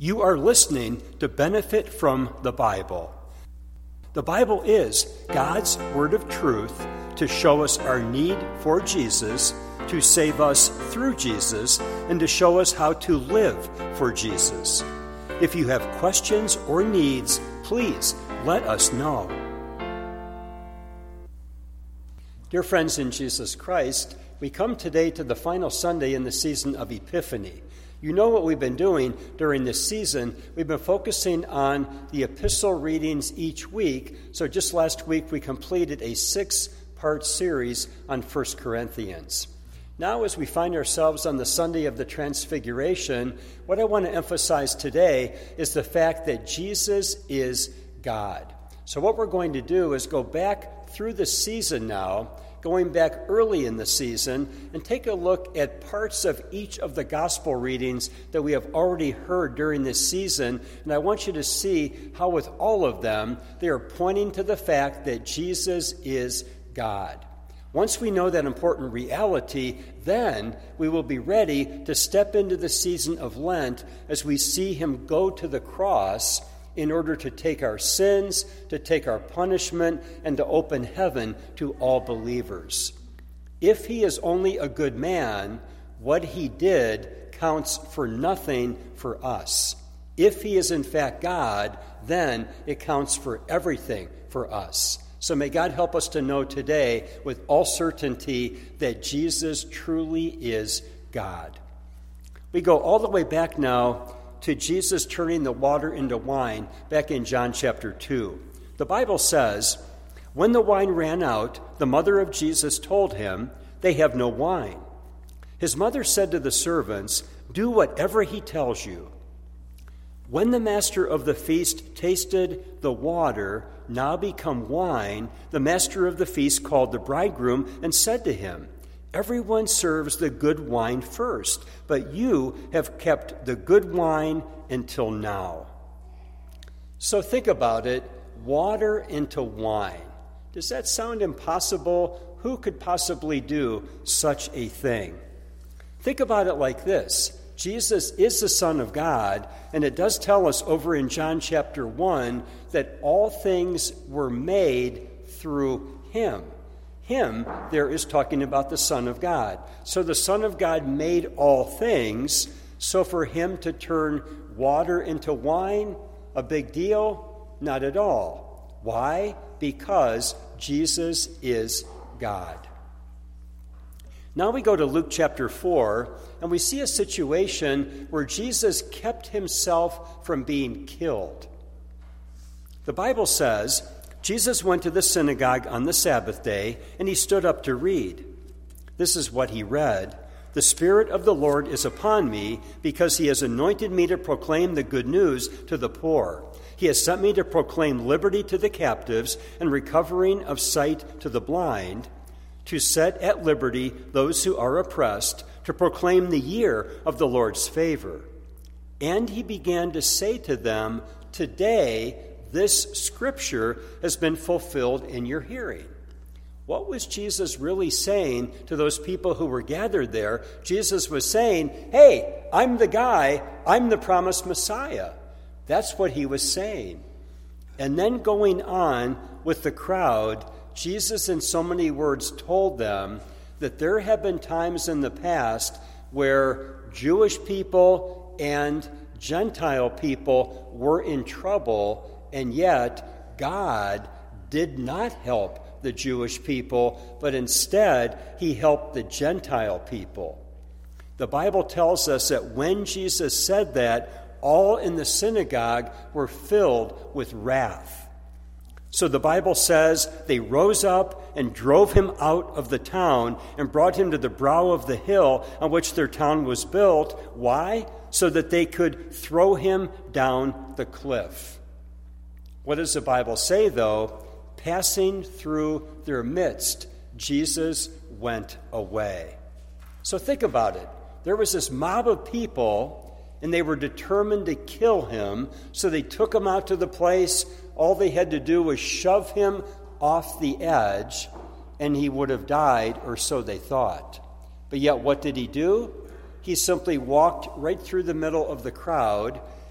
You are listening to Benefit from the Bible. The Bible is God's word of truth to show us our need for Jesus, to save us through Jesus, and to show us how to live for Jesus. If you have questions or needs, please let us know. Dear friends in Jesus Christ, we come today to the final Sunday in the season of Epiphany. You know what we've been doing during this season. We've been focusing on the epistle readings each week. So just last week we completed a 6-part series on 1 Corinthians. Now as we find ourselves on the Sunday of the Transfiguration, what I want to emphasize today is the fact that Jesus is God. So what we're going to do is go back through the season now, going back early in the season, and take a look at parts of each of the gospel readings that we have already heard during this season. And I want you to see how with all of them, they are pointing to the fact that Jesus is God. Once we know that important reality, then we will be ready to step into the season of Lent as we see him go to the cross in order to take our sins, to take our punishment, and to open heaven to all believers. If he is only a good man, what he did counts for nothing for us. If he is in fact God, then it counts for everything for us. So may God help us to know today with all certainty that Jesus truly is God. We go all the way back now to Jesus turning the water into wine back in John chapter 2. The Bible says, when the wine ran out, the mother of Jesus told him, "They have no wine." His mother said to the servants, "Do whatever he tells you." When the master of the feast tasted the water now become wine, the master of the feast called the bridegroom and said to him, "Everyone serves the good wine first, but you have kept the good wine until now." So think about it, water into wine. Does that sound impossible? Who could possibly do such a thing? Think about it like this. Jesus is the Son of God, and it does tell us over in John chapter 1 that all things were made through him. Him, there is talking about the Son of God. So the Son of God made all things. So for him to turn water into wine, a big deal? Not at all. Why? Because Jesus is God. Now we go to Luke chapter 4, and we see a situation where Jesus kept himself from being killed. The Bible says, Jesus went to the synagogue on the Sabbath day, and he stood up to read. This is what he read. "The Spirit of the Lord is upon me, because he has anointed me to proclaim the good news to the poor. He has sent me to proclaim liberty to the captives and recovering of sight to the blind, to set at liberty those who are oppressed, to proclaim the year of the Lord's favor." And he began to say to them, "Today, this scripture has been fulfilled in your hearing." What was Jesus really saying to those people who were gathered there? Jesus was saying, "Hey, I'm the guy. I'm the promised Messiah." That's what he was saying. And then going on with the crowd, Jesus in so many words told them that there have been times in the past where Jewish people and Gentile people were in trouble, and yet God did not help the Jewish people, but instead he helped the Gentile people. The Bible tells us that when Jesus said that, all in the synagogue were filled with wrath. So the Bible says they rose up and drove him out of the town and brought him to the brow of the hill on which their town was built. Why? So that they could throw him down the cliff. What does the Bible say, though? Passing through their midst, Jesus went away. So think about it. There was this mob of people, and they were determined to kill him, so they took him out to the place. All they had to do was shove him off the edge, and he would have died, or so they thought. But yet what did he do? He simply walked right through the middle of the crowd,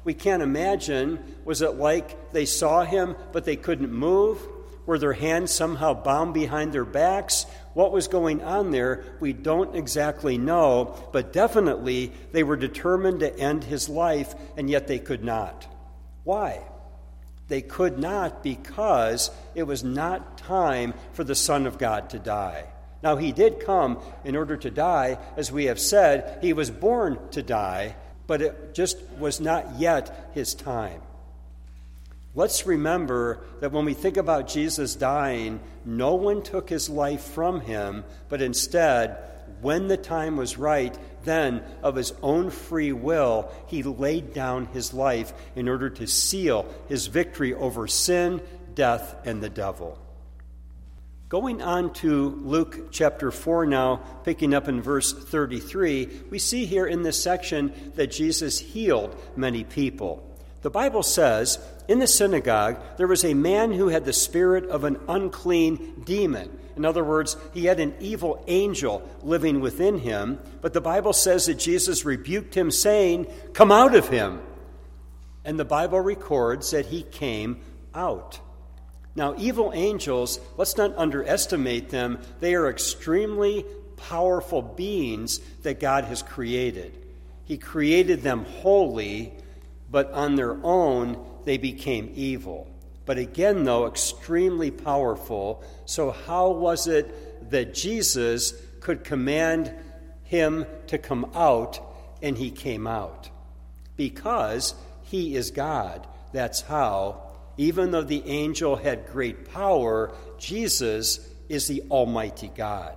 We can't imagine, was it like they saw him but they couldn't move? Were their hands somehow bound behind their backs? What was going on there? We don't exactly know, but definitely they were determined to end his life, and yet they could not. Why? They could not because it was not time for the Son of God to die. Now, he did come in order to die. As we have said, he was born to die, but it just was not yet his time. Let's remember that when we think about Jesus dying, no one took his life from him, but instead, when the time was right, then of his own free will, he laid down his life in order to seal his victory over sin, death, and the devil. Going on to Luke chapter 4 now, picking up in verse 33, we see here in this section that Jesus healed many people. The Bible says, in the synagogue, there was a man who had the spirit of an unclean demon. In other words, he had an evil angel living within him. But the Bible says that Jesus rebuked him, saying, "Come out of him." And the Bible records that he came out. Now, evil angels, let's not underestimate them. They are extremely powerful beings that God has created. He created them holy, but on their own, they became evil. But again, though, extremely powerful. So how was it that Jesus could command him to come out, and he came out? Because he is God. That's how. Even though the angel had great power, Jesus is the Almighty God.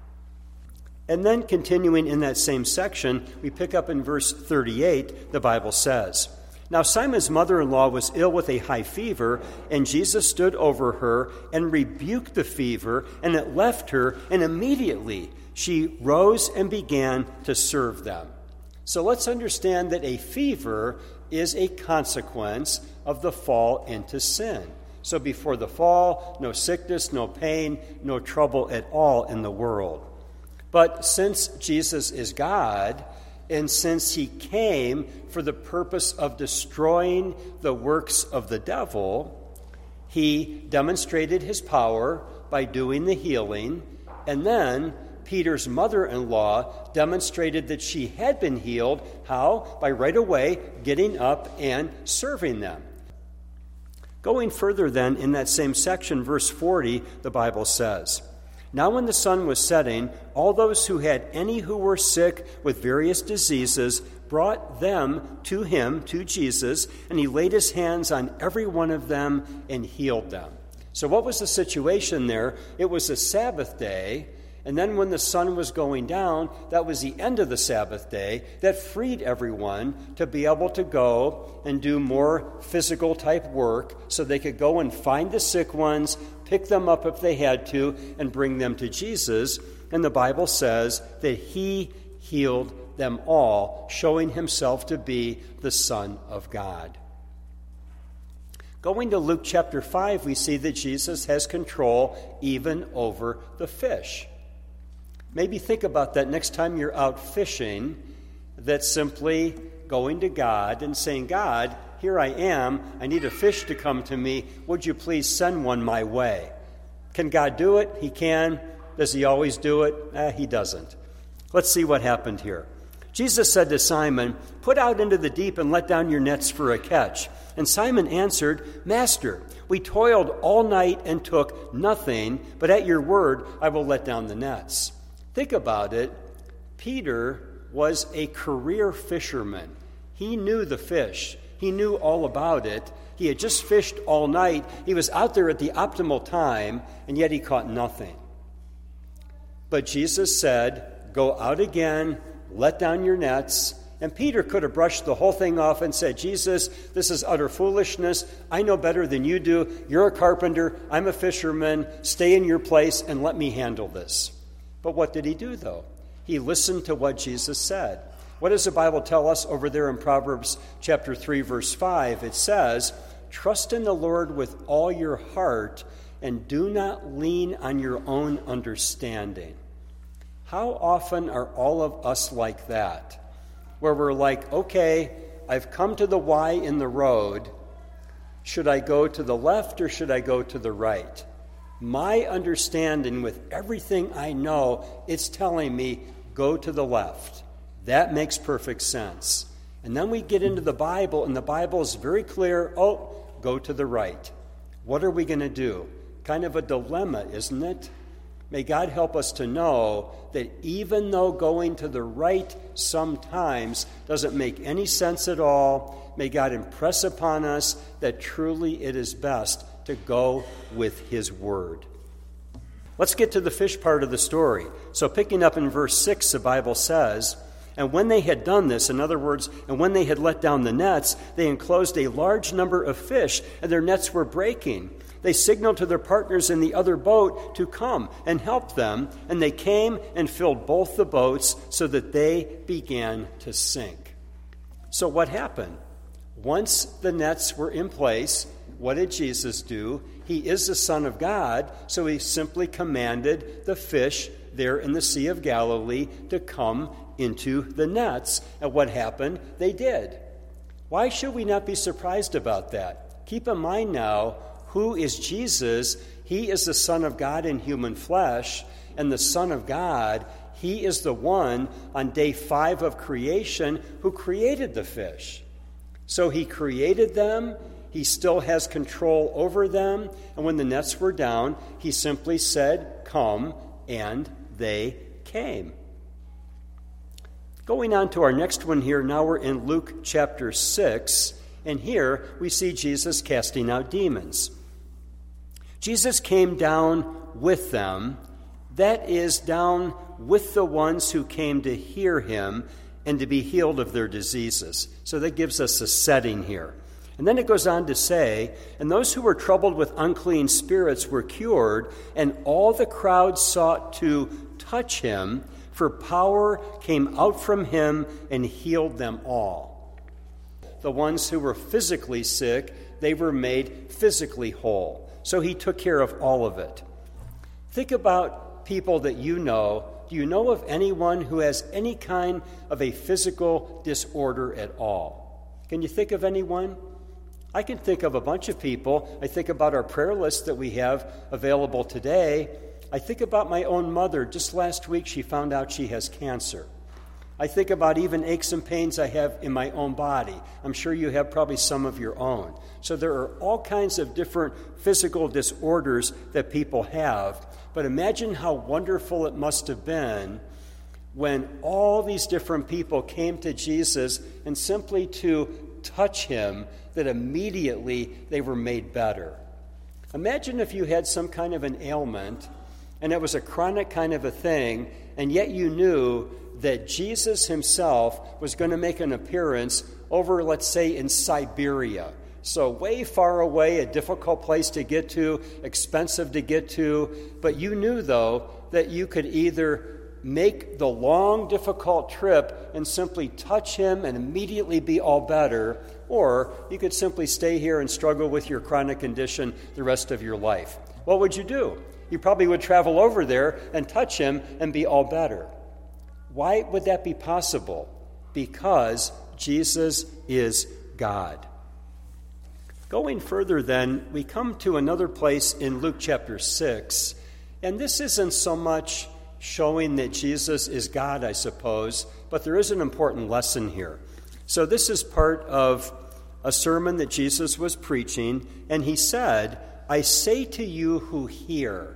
And then continuing in that same section, we pick up in verse 38, the Bible says, "Now Simon's mother-in-law was ill with a high fever, and Jesus stood over her and rebuked the fever, and it left her, and immediately she rose and began to serve them." So let's understand that a fever is a consequence of the fall into sin. So before the fall, no sickness, no pain, no trouble at all in the world. But since Jesus is God, and since he came for the purpose of destroying the works of the devil, he demonstrated his power by doing the healing, and then Peter's mother-in-law demonstrated that she had been healed. How? By right away getting up and serving them. Going further then, in that same section, verse 40, the Bible says, "Now when the sun was setting, all those who had any who were sick with various diseases brought them to him, to Jesus, and he laid his hands on every one of them and healed them." So what was the situation there? It was a Sabbath day, and then when the sun was going down, that was the end of the Sabbath day. That freed everyone to be able to go and do more physical type work so they could go and find the sick ones, pick them up if they had to, and bring them to Jesus. And the Bible says that he healed them all, showing himself to be the Son of God. Going to Luke chapter 5, we see that Jesus has control even over the fish. Maybe think about that next time you're out fishing, that's simply going to God and saying, "God, here I am. I need a fish to come to me. Would you please send one my way?" Can God do it? He can. Does he always do it? He doesn't. Let's see what happened here. Jesus said to Simon, "Put out into the deep and let down your nets for a catch." And Simon answered, "Master, we toiled all night and took nothing, but at your word I will let down the nets." Think about it. Peter was a career fisherman. He knew the fish. He knew all about it. He had just fished all night. He was out there at the optimal time, and yet he caught nothing. But Jesus said, "Go out again, let down your nets." And Peter could have brushed the whole thing off and said, "Jesus, this is utter foolishness. I know better than you do. You're a carpenter. I'm a fisherman. Stay in your place and let me handle this." But what did he do, though? He listened to what Jesus said. What does the Bible tell us over there in Proverbs chapter 3, verse 5? It says, "Trust in the Lord with all your heart and do not lean on your own understanding." How often are all of us like that? Where we're like, "Okay, I've come to the Y in the road. Should I go to the left or should I go to the right? My understanding with everything I know, it's telling me, go to the left. That makes perfect sense. And then we get into the Bible, and the Bible is very clear, go to the right. What are we going to do? Kind of a dilemma, isn't it? May God help us to know that even though going to the right sometimes doesn't make any sense at all, may God impress upon us that truly it is best to go with His Word. Let's get to the fish part of the story. So picking up in verse 6, the Bible says, "And when they had done this," in other words, and when they had let down the nets, they enclosed a large number of fish, and their nets were breaking. They signaled to their partners in the other boat to come and help them, and they came and filled both the boats so that they began to sink. So what happened? Once the nets were in place, what did Jesus do? He is the Son of God, so He simply commanded the fish there in the Sea of Galilee to come into the nets. And what happened? They did. Why should we not be surprised about that? Keep in mind now, who is Jesus? He is the Son of God in human flesh, and the Son of God, He is the one on day 5 of creation who created the fish. So He created them, He still has control over them, and when the nets were down, He simply said, "Come," and they came. Going on to our next one here, now we're in Luke chapter 6, and here we see Jesus casting out demons. Jesus came down with them, that is, down with the ones who came to hear Him and to be healed of their diseases. So that gives us a setting here. And then it goes on to say, "And those who were troubled with unclean spirits were cured, and all the crowd sought to touch Him, for power came out from Him and healed them all." The ones who were physically sick, they were made physically whole. So He took care of all of it. Think about people that you know. Do you know of anyone who has any kind of a physical disorder at all? Can you think of anyone? I can think of a bunch of people. I think about our prayer list that we have available today. I think about my own mother. Just last week she found out she has cancer. I think about even aches and pains I have in my own body. I'm sure you have probably some of your own. So there are all kinds of different physical disorders that people have. But imagine how wonderful it must have been when all these different people came to Jesus and simply to touch Him, that immediately they were made better. Imagine if you had some kind of an ailment and it was a chronic kind of a thing, and yet you knew that Jesus Himself was going to make an appearance over, let's say, in Siberia. So way far away, a difficult place to get to, expensive to get to, but you knew, though, that you could either make the long, difficult trip and simply touch Him and immediately be all better, or you could simply stay here and struggle with your chronic condition the rest of your life. What would you do? You probably would travel over there and touch Him and be all better. Why would that be possible? Because Jesus is God. Going further then, we come to another place in Luke chapter 6, and this isn't so much showing that Jesus is God, I suppose, but there is an important lesson here. So this is part of a sermon that Jesus was preaching, and He said, "I say to you who hear."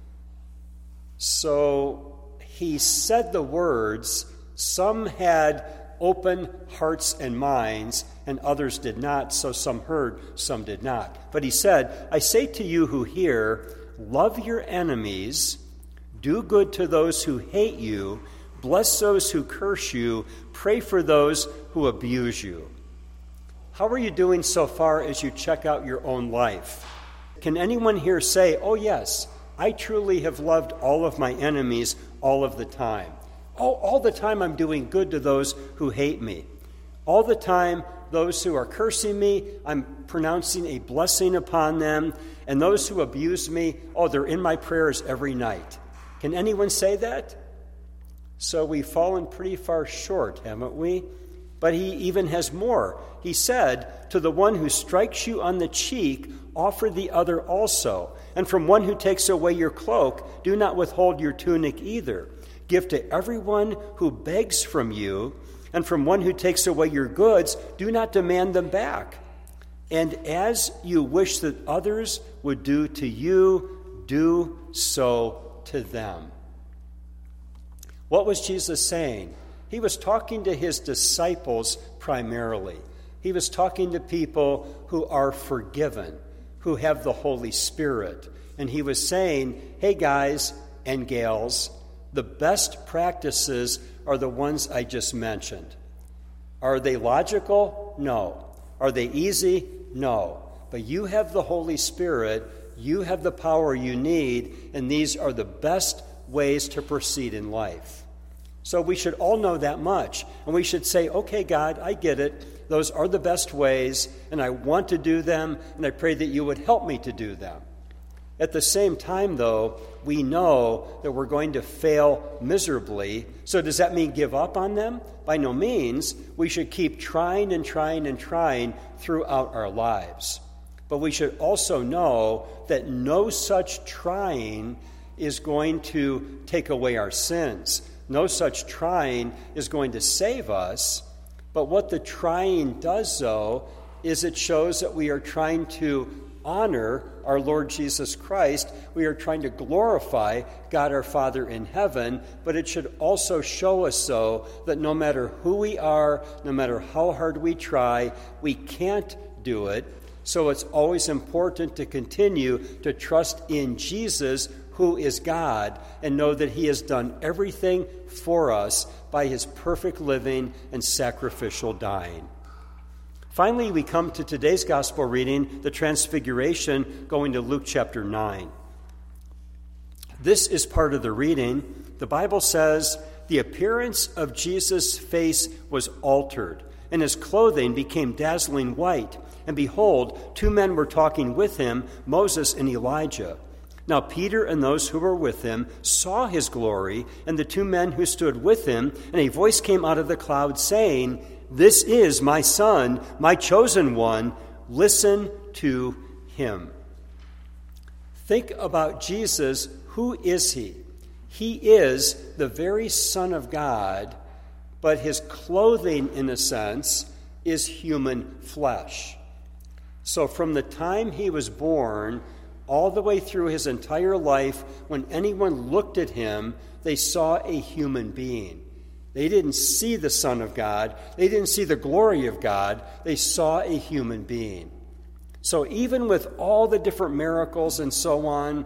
So He said the words. Some had open hearts and minds, and others did not, so some heard, some did not. But He said, "I say to you who hear, love your enemies, do good to those who hate you, bless those who curse you, pray for those who abuse you." How are you doing so far as you check out your own life? Can anyone here say, "Oh yes, I truly have loved all of my enemies all of the time. Oh, all the time I'm doing good to those who hate me. All the time those who are cursing me, I'm pronouncing a blessing upon them. And those who abuse me, oh, they're in my prayers every night." Can anyone say that? So we've fallen pretty far short, haven't we? But he even has more. He said, to the one who strikes you on the cheek, offer the other also. And from one who takes away your cloak, do not withhold your tunic either. Give to everyone who begs from you, and from one who takes away your goods, do not demand them back. And as you wish that others would do to you, do so to them. What was Jesus saying? He was talking to his disciples primarily. He was talking to people who are forgiven, who have the Holy Spirit. And he was saying, hey guys and gals, the best practices are the ones I just mentioned. Are they logical? No. Are they easy? No. But you have the Holy Spirit, you have the power you need, and these are the best ways to proceed in life. So we should all know that much. And we should say, okay, God, I get it. Those are the best ways, and I want to do them, and I pray that you would help me to do them. At the same time, though, we know that we're going to fail miserably. So does that mean give up on them? By no means. We should keep trying and trying and trying throughout our lives. But we should also know that no such trying is going to take away our sins. No such trying is going to save us. But what the trying does, though, is it shows that we are trying to honor our Lord Jesus Christ. We are trying to glorify God our Father in heaven, but it should also show us, though, that no matter who we are, no matter how hard we try, we can't do it. So it's always important to continue to trust in Jesus, who is God, and know that he has done everything for us by his perfect living and sacrificial dying. Finally, we come to today's gospel reading, the Transfiguration, going to Luke chapter 9. This is part of the reading. The Bible says, the appearance of Jesus' face was altered, and his clothing became dazzling white. And behold, 2 men were talking with him, Moses and Elijah. Now Peter and those who were with him saw his glory, and the 2 men who stood with him, and a voice came out of the cloud saying, "This is my Son, my chosen one. Listen to him." Think about Jesus. Who is he? He is the very Son of God, but his clothing, in a sense, is human flesh. So from the time he was born, all the way through his entire life, when anyone looked at him, they saw a human being. They didn't see the Son of God. They didn't see the glory of God. They saw a human being. So even with all the different miracles and so on,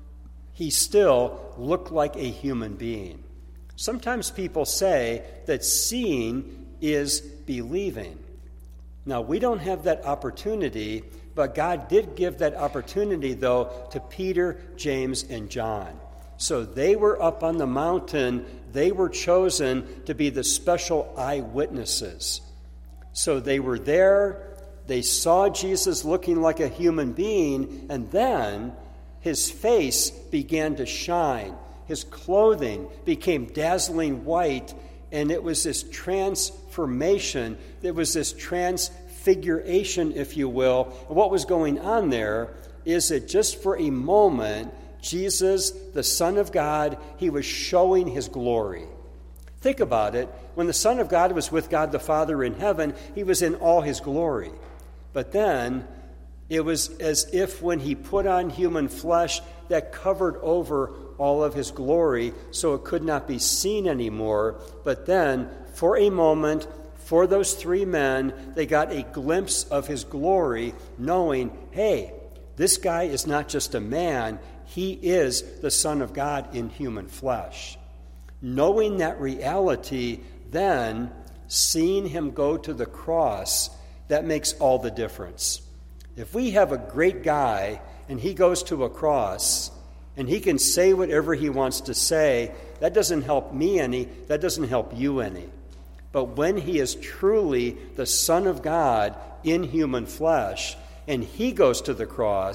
he still looked like a human being. Sometimes people say that seeing is believing. Now, we don't have that opportunity, but God did give that opportunity, though, to Peter, James, and John. So they were up on the mountain. They were chosen to be the special eyewitnesses. So they were there. They saw Jesus looking like a human being, and then his face began to shine. His clothing became dazzling white, and it was this transformation. It was this transfiguration, if you will. And what was going on there is that just for a moment, Jesus, the Son of God, he was showing his glory. Think about it. When the Son of God was with God the Father in heaven, he was in all his glory. But then it was as if when he put on human flesh, that covered over all of his glory, so it could not be seen anymore. But then, for a moment, for those 3 men, they got a glimpse of his glory, knowing, hey, this guy is not just a man, he is the Son of God in human flesh. Knowing that reality, then, seeing him go to the cross, that makes all the difference. If we have a great guy and he goes to a cross and he can say whatever he wants to say, that doesn't help me any, that doesn't help you any. But when he is truly the Son of God in human flesh and he goes to the cross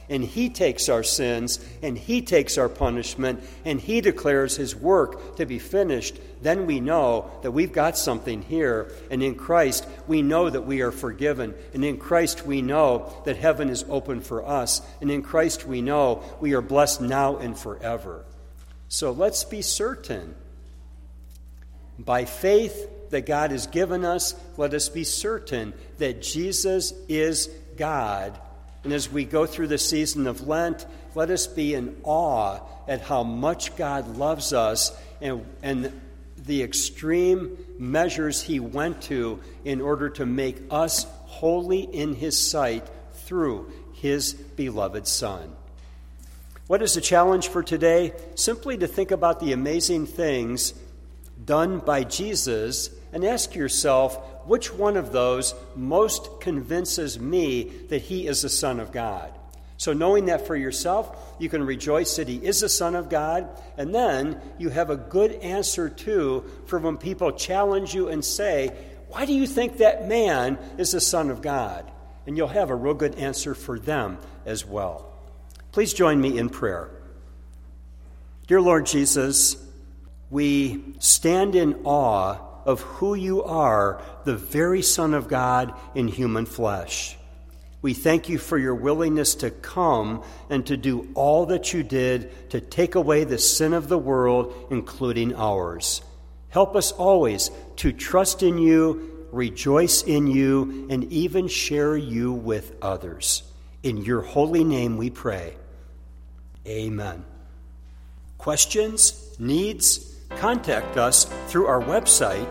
and he takes our sins, and he takes our punishment, and he declares his work to be finished, then we know that we've got something here. And in Christ, we know that we are forgiven. And in Christ, we know that heaven is open for us. And in Christ, we know we are blessed now and forever. So let's be certain. By faith that God has given us, let us be certain that Jesus is God. And as we go through the season of Lent, let us be in awe at how much God loves us and the extreme measures he went to in order to make us holy in his sight through his beloved Son. What is the challenge for today? Simply to think about the amazing things done by Jesus and ask yourself, which one of those most convinces me that he is the Son of God? So knowing that for yourself, you can rejoice that he is the Son of God, and then you have a good answer, too, for when people challenge you and say, why do you think that man is the Son of God? And you'll have a real good answer for them as well. Please join me in prayer. Dear Lord Jesus, we stand in awe of who you are, the very Son of God in human flesh. We thank you for your willingness to come and to do all that you did to take away the sin of the world, including ours. Help us always to trust in you, rejoice in you, and even share you with others. In your holy name we pray. Amen. Questions? Needs? Contact us through our website,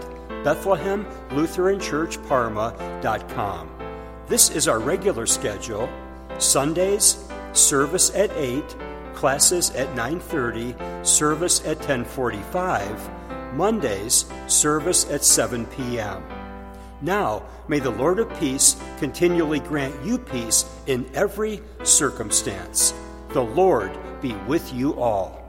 BethlehemLutheranChurchParma.com. This is our regular schedule. Sundays, service at 8, classes at 9:30, service at 10:45. Mondays, service at 7 p.m. Now, may the Lord of peace continually grant you peace in every circumstance. The Lord be with you all.